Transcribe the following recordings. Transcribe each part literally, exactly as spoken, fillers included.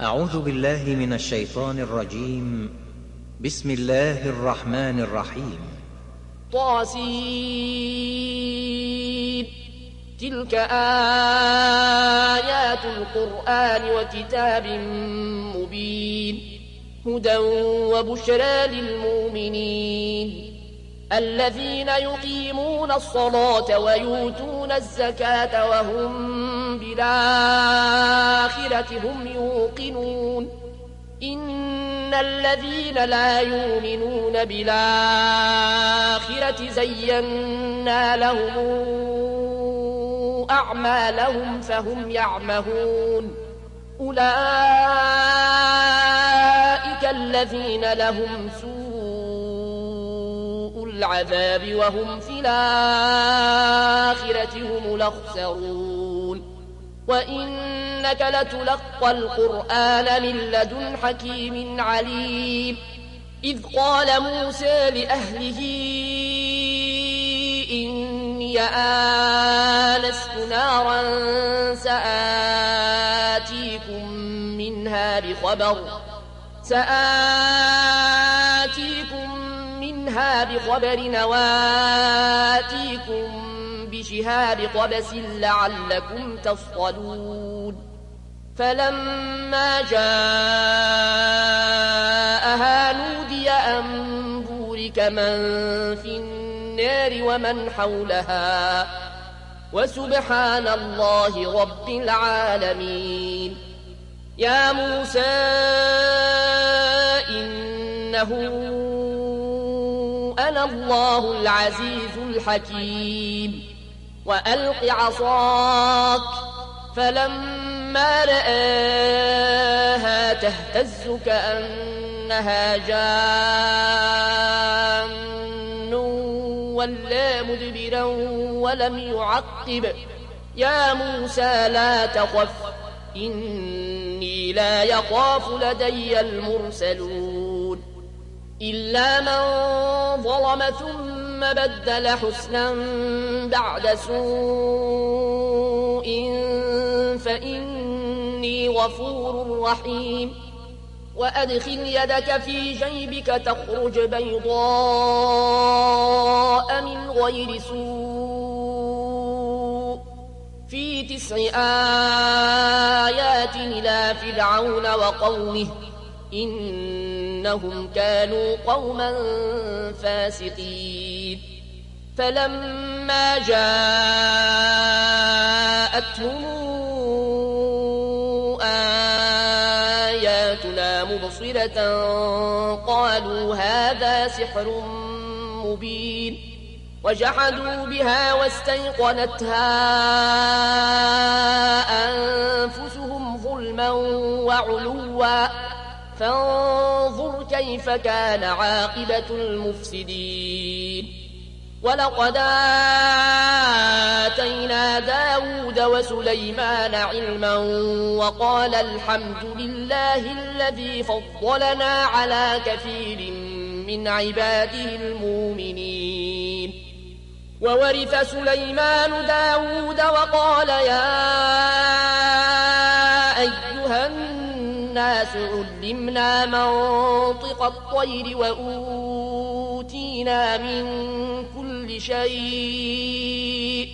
أعوذ بالله من الشيطان الرجيم. بسم الله الرحمن الرحيم. طاسين. تلك آيات القرآن وكتاب مبين، هدى وبشرى للمؤمنين الذين يقيمون الصلاة ويؤتون الزكاة وهم بالآخرة هم يوقنون. إن الذين لا يؤمنون بالآخرة زينا لهم أعمالهم فهم يعمهون. أولئك الذين لهم سوء العذاب وهم في الآخرة هم الأخسرون. وإنك لتلقى القرآن من لدن حكيم عليم. إذ قال موسى لأهله إني آنست نارا سآتيكم منها بخبر سآتيكم منها بخبر وآتيكم بشهاب قبس لعلكم تصطلون. فلما جاءها نودي أن بورك من في النار ومن حولها وسبحان الله رب العالمين. يا موسى إنه أنا الله العزيز الحكيم. وألق عصاك فلما رآها تهتز كأنها جان ولا مدبرا ولم يعقب. يا موسى لا تخف إني لا يخاف لدي المرسلون. إلا من ظلم ثم بدل حسنا بعد سوء فإني غفور رحيم. وأدخل يدك في جيبك تخرج بيضاء من غير سوء في تسع آيات إلى فرعون وقومه إنهم كانوا قوما فاسقين. فلما جاءتهم آياتنا مبصرة قالوا هذا سحر مبين. وجحدوا بها واستيقنتها أنفسهم ظلما وعلوا فانظر كيف كان عاقبة المفسدين. ولقد آتينا داود وسليمان علما وقال الحمد لله الذي فضلنا على كثير من عباده المؤمنين. وورث سليمان داود وقال يا أيها الناس علمنا منطق الطير وأوتينا من كل شيء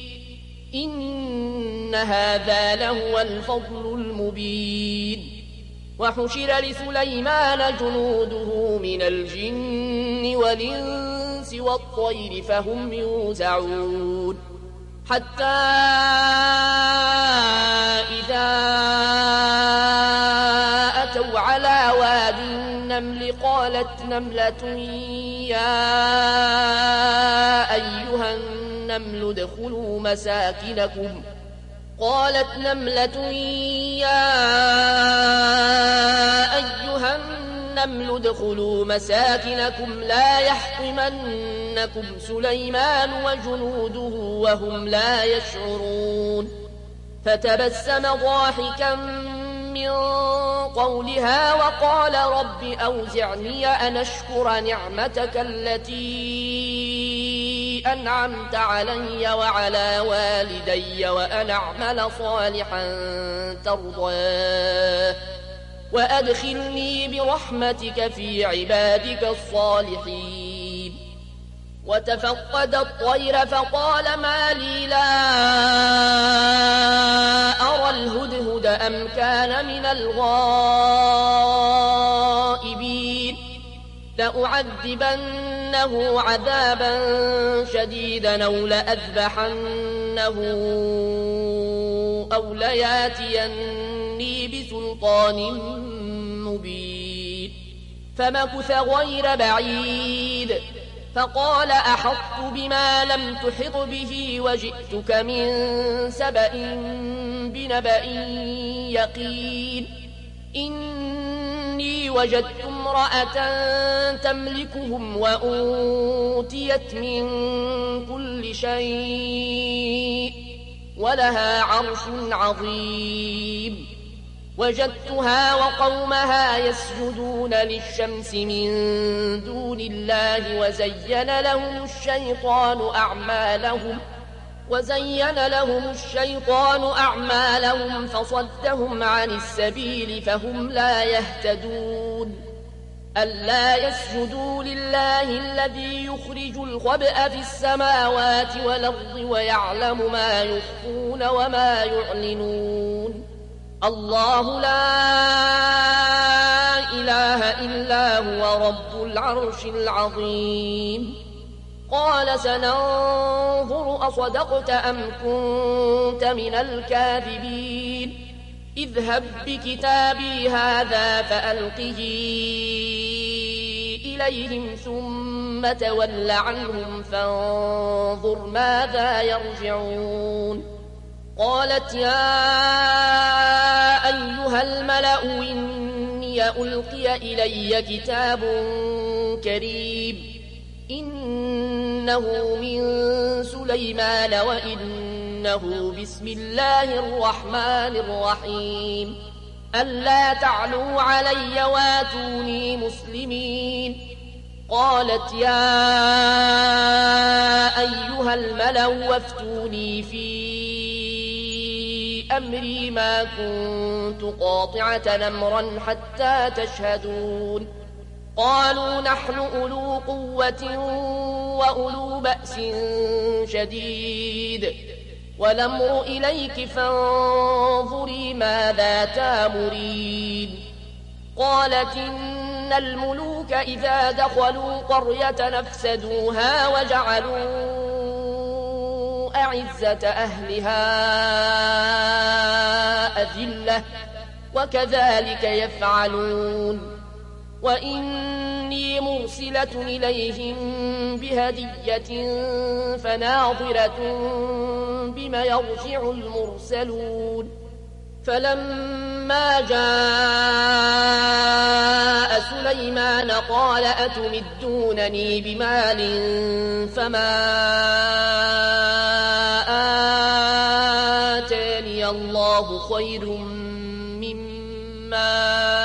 إن هذا لهو الفضل المبين. وحشر لسليمان جنوده من الجن والإنس والطير فهم يوزعون. حتى إذا أتوا على واد النمل قالت نملة يا أيها النمل ادخلوا مساكنكم قالت نملة يا أيها النمل ادخلوا مساكنكم لا يحطمنكم سليمان وجنوده وهم لا يشعرون. فتبسم ضاحكا من قولها وقال رب أوزعني أن أشكر نعمتك التي أنعمت علي وعلى والدي وأن أعمل صالحا ترضاه وأدخلني برحمتك في عبادك الصالحين. وتفقد الطير فقال ما لي لا أرى الهدهد أم كان من الغائبين لأعذبنه عذابا شديدا أو لأذبحنه أو لياتيني بسلطان مبين. فمكث غير بعيد فقال أحطت بما لم تحط به وجئتك من سبأ بنبأ يقين. إني وجدت امرأة تملكهم وأوتيت من كل شيء ولها عرش عظيم. وجدتها وقومها يسجدون للشمس من دون الله وزين لهم الشيطان أعمالهم وزين لهم الشيطان أعمالهم فصدهم عن السبيل فهم لا يهتدون. ألا يسجدوا لله الذي يخرج الخبأ في السماوات والأرض ويعلم ما يخفون وما يعلنون. الله لا إله إلا هو رب العرش العظيم. قال سننظر أصدقت أم كنت من الكاذبين. اذهب بكتابي هذا فألقه إليهم ثم تول عنهم فانظر ماذا يرجعون. قالت يا أيها الملأ إني ألقي إلي كتاب كريم إنه من سليمان وإنه بسم الله الرحمن الرحيم. ألا تعلوا علي واتوني مسلمين. قالت يا أيها الملأ وافتوني في أمري ما كنت قاطعة أمرا حتى تشهدون. قالوا نحن أولو قوة وأولو بأس شديد والأمر إليك فانظري ماذا تامرين. قالت إن الملوك إذا دخلوا قرية نفسدوها وجعلوا أعزة أهلها أذلة وكذلك يفعلون. وإني مرسلة إليهم بهدية فناظرة بما يرجع المرسلون. فلما جاء سليمان قال أتمدونني بمال فما آتاني الله خير مما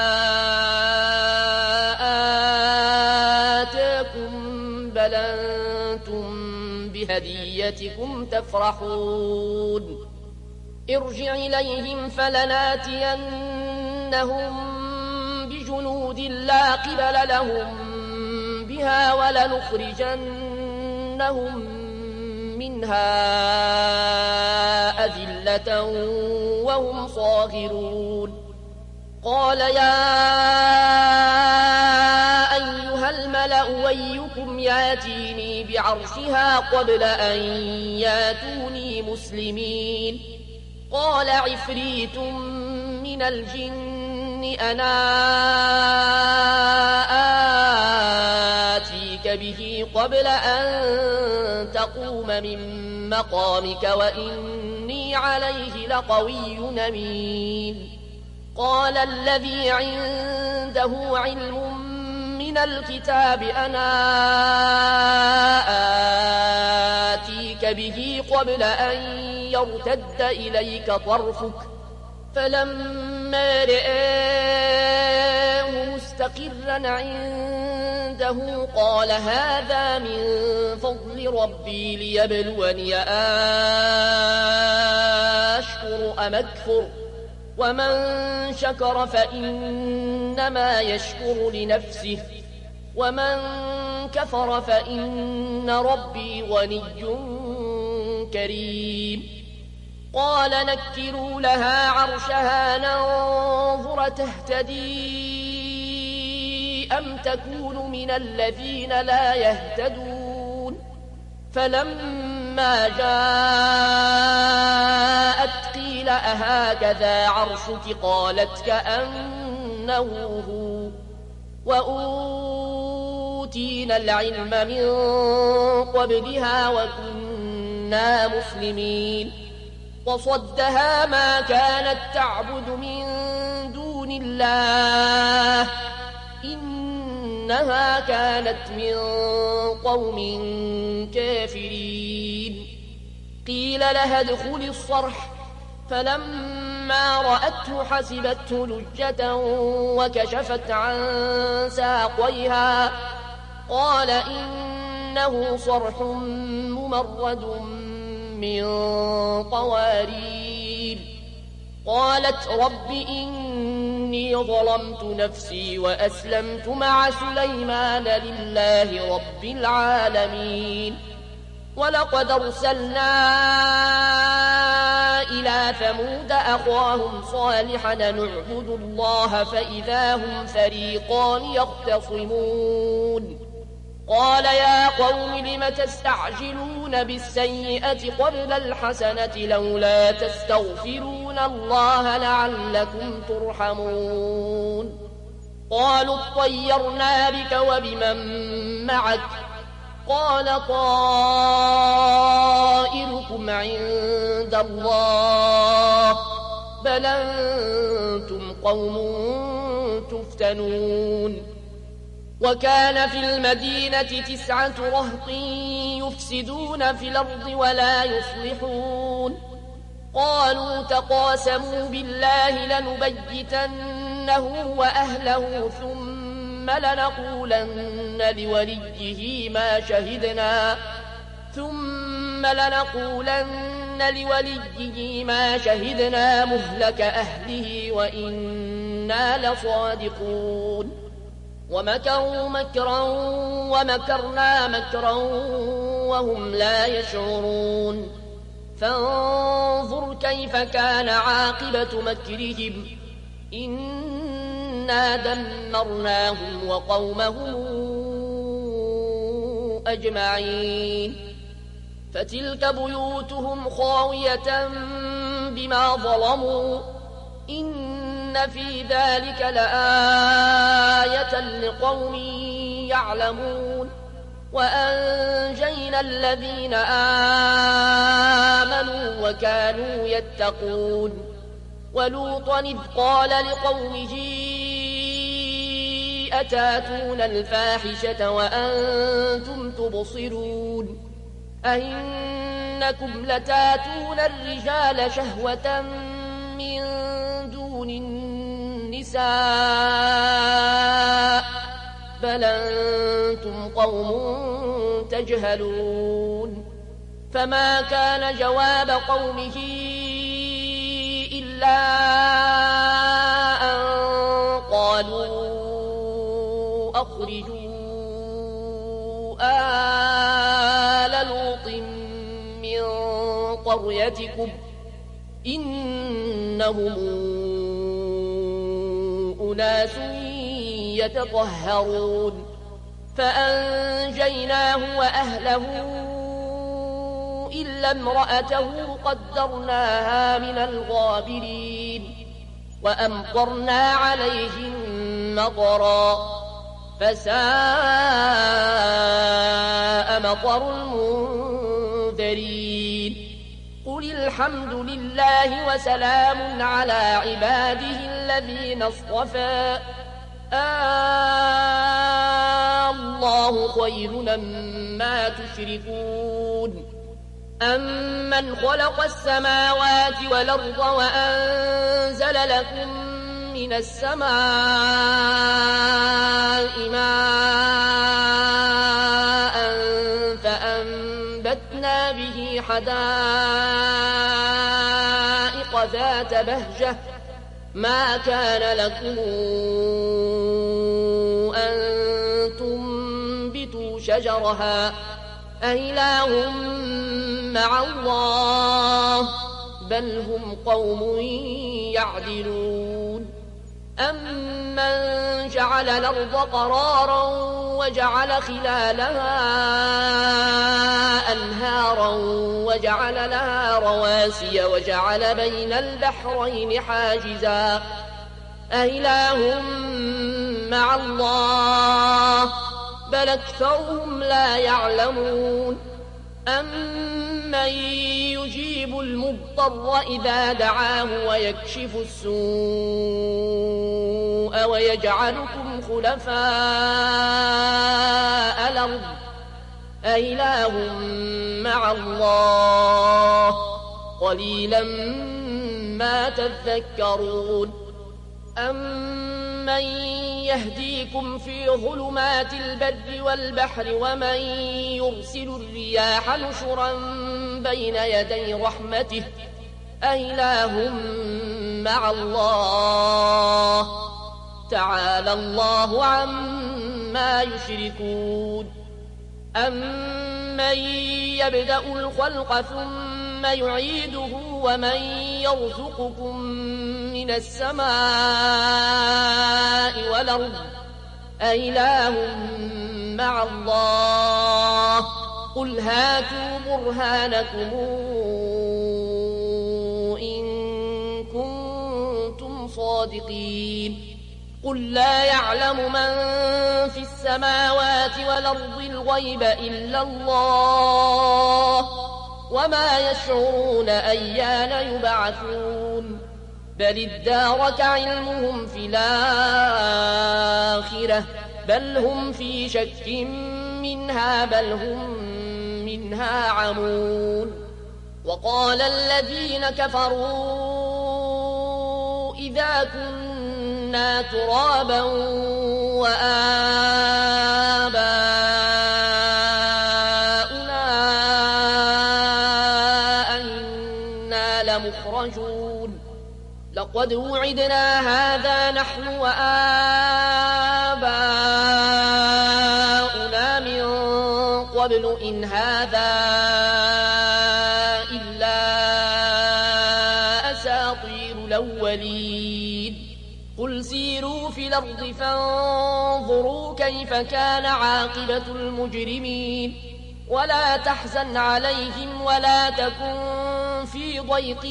آتاكم بل أنتم بهديتكم تفرحون. ارجع إليهم فلناتينهم بجنود لا قبل لهم بها ولنخرجنهم منها أذلة وهم صاغرون. قال يا أيها الملأ ويكم ياتيني بعرشها قبل أن ياتوني مسلمين. قال عفريت من الجن أنا آتيك به قبل أن تقوم من مقامك وإني عليه لقوي أمين. قال الذي عنده علم من الكتاب أنا آتيك به قبل أن يرتد إليك طرفك فلما رآه مستقرا عنده قال هذا من فضل ربي ليبلوني أشكر أم أكفر ومن شكر فإنما يشكر لنفسه ومن كفر فإن ربي غني كريم قال نكروا لها عرشها ننظر تهتدي أم تكون من الذين لا يهتدون فلما جاءت قيل أهكذا عرشك قالت كأنه هو وأوتينا العلم من قبلها وكنا مسلمين وصدها ما كانت تعبد من دون الله إنها كانت من قوم كافرين قيل لها ادخل الصرح فلما رأته حسبته لجة وكشفت عن ساقيها قال إنه صرح ممرد من قوارير قالت رب إني ظلمت نفسي وأسلمت مع سليمان لله رب العالمين ولقد أرسلنا إلى ثمود أخاهم صالحا نعبد الله فإذا هم فريقان يختصمون قال يا قوم لم تستعجلون بالسيئة قبل الحسنة لولا تستغفرون الله لعلكم ترحمون قالوا اطيرنا بك وبمن معك قال طائركم عند الله بل أنتم قوم تفتنون وكان في المدينة تسعة رهط يفسدون في الأرض ولا يصلحون قالوا تقاسموا بالله لنبيتنه وأهله ثم لنقولن لوليه ما شهدنا ثم لنقولن لوليه ما شهدنا مهلك أهله وإنا لصادقون ومكروا مكرا ومكرنا مكرا وهم لا يشعرون فانظر كيف كان عاقبة مكرهم إنا دمرناهم وقومهم أجمعين فتلك بيوتهم خاوية بما ظلموا إن في ذلك لآية لقوم يعلمون وأنجينا الذين آمنوا وكانوا يتقون ولوطا إذ قال لقومه أتاتون الفاحشة وأنتم تبصرون أئنكم لتاتون الرجال شهوة من دون النساء بل أنتم قوم تجهلون فما كان جواب قومه إلا أن قالوا أخرجوا آل لوط من قريتكم إنهم أناس يتطهرون فأنجيناه وأهله إلا امرأته قدرناها من الغابرين وأمطرنا عليهم مطرا فساء مطر المنذرين قل الحمد لله وسلام على عباده الذين اصطفى آه الله خير مما تشركون أمن خلق السماوات والأرض وأنزل لكم من السماء ماء فأنبتنا به حدائق ذات بهجة ما كان لكم أن تنبتوا شجرها أإله مع الله بل هم قوم يعدلون أمن جعل الأرض قرارا وجعل خلالها أنهارا وجعل لها رواسي وجعل بين البحرين حاجزا أإله مع الله بل أكثرهم لا يعلمون أمن يجيب المضطر إذا دعاه ويكشف السوء ويجعلكم خلفاء الأرض أإله مع الله قليلا ما تذكرون أمن يهديكم في ظلمات البر والبحر ومن يرسل الرياح نشرا بين يدي رحمته أإله مع الله تعالى الله عما يشركون أمن يبدأ الخلق ثم يعيده ومن يرزقكم من السماء والأرض أإله مع الله قل هاتوا برهانكم إن كنتم صادقين قل لا يعلم من في السماوات والأرض الغيب إلا الله وما يشعرون أيان يبعثون بل ادارك علمهم في الآخرة بل هم في شك منها بل هم منها عمون وقال الذين كفروا إذا كنا ترابا وآباؤنا أئنا لمخرجون لقد وعدنا هذا نحن وآباؤنا من قبل إن هذا إلا أساطير الأولين قل سيروا في الأرض فانظروا كيف كان عاقبة المجرمين ولا تحزن عليهم ولا تكن في ضيق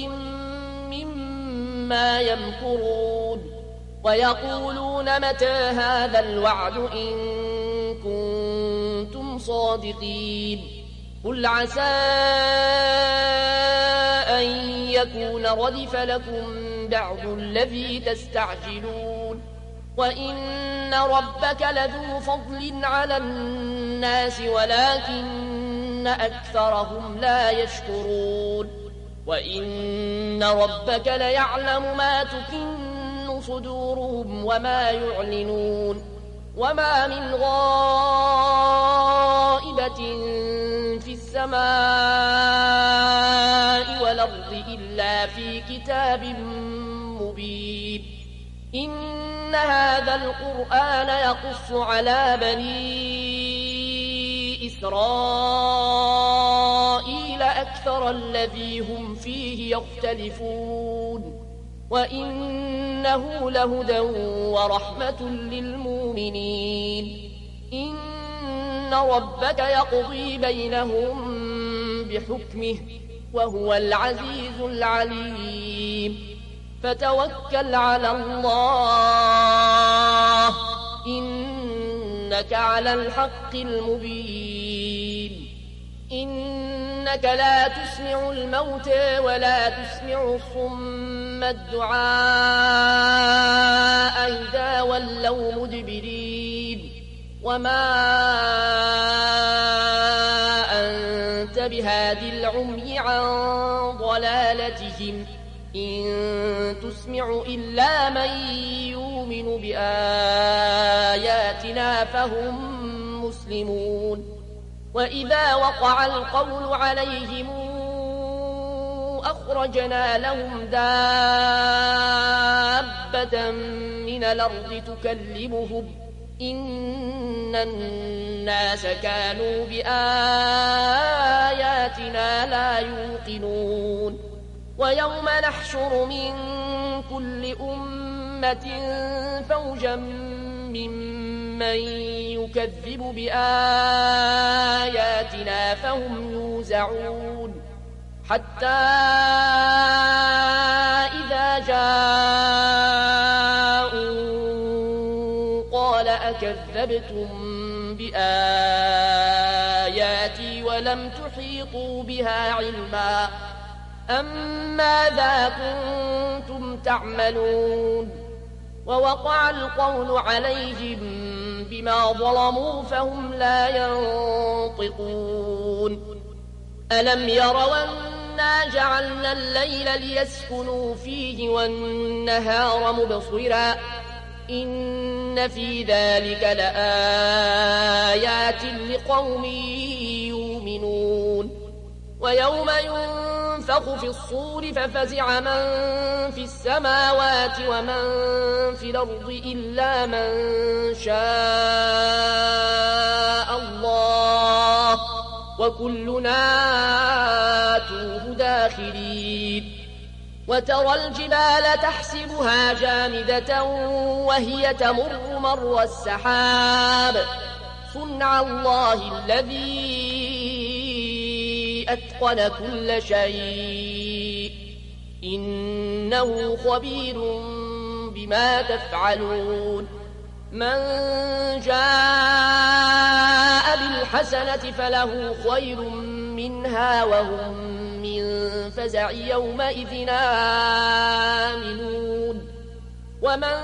مما يمكرون ويقولون متى هذا الوعد إن كنتم صادقين قل عسى أن يكون ردف لكم بعض الذي تستعجلون وإن ربك لذو فضل على الناس ولكن أكثرهم لا يشكرون وإن ربك ليعلم ما تكن صدورهم وما يعلنون وما من غائبة في السماء والأرض إلا في كتاب مبين إن هذا القرآن يقص على بني إسرائيل أكثر الذي هم فيه يختلفون وإنه لهدى ورحمة للمؤمنين إن ربك يقضي بينهم بحكمه وهو العزيز العليم فتوكل على الله إنك على الحق المبين إنك لا تسمع الموتى ولا تسمع الصم الدعاء إذا ولوا مدبرين وما أنت بهادي العمي عن ضلالتهم إن تسمع إلا من يؤمن بآياتنا فهم مسلمون وإذا وقع القول عليهم أخرجنا لهم دابة دابة من الأرض تكلمهم إن الناس كانوا بآياتنا لا يوقنون ويوم نحشر من كل أمة فوجا ممن يكذب بآياتنا فهم يوزعون حتى إذا جاءوا قال أكذبتم بآياتي ولم تحيطوا بها علما أم ماذا كنتم تعملون ووقع القول عليهم بما ظلموا فهم لا ينطقون ألم يروا أنا جعلنا الليل ليسكنوا فيه والنهار مبصرا إن في ذلك لآيات لقوم يؤمنون ويوم ينفخ في الصور ففزع من في السماوات ومن في الأرض إلا من شاء الله وكلنا آتوه داخرين وترى الجبال تحسبها جامدة وهي تمر مر السحاب صنع الله الذي أتقن كل شيء إنه خبير بما تفعلون من جاء بالحسنة فله خير منها وهم من فزع يومئذ آمنون ومن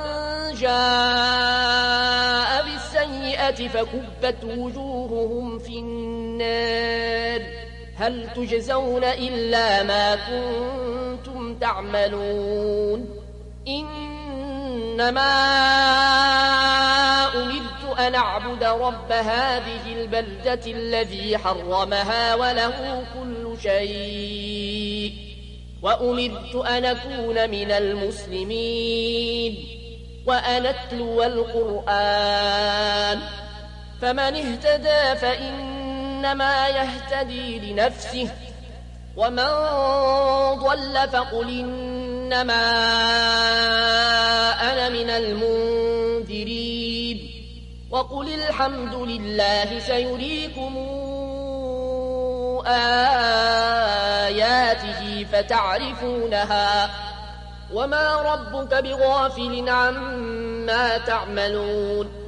جاء بالسيئة فكبت وجوههم في النار هل تجزون إلا ما كنتم تعملون إنما أمرت أن أعبد رب هذه البلدة الذي حرمها وله كل شيء وأمرت أن أكون من المسلمين وأن أتلو القرآن فمن اهتدى فإنما يهتدي لنفسه ومن ضل فقل إنما أنا من المنذرين وقل الحمد لله سيريكم آياته فتعرفونها وما ربك بغافل عما تعملون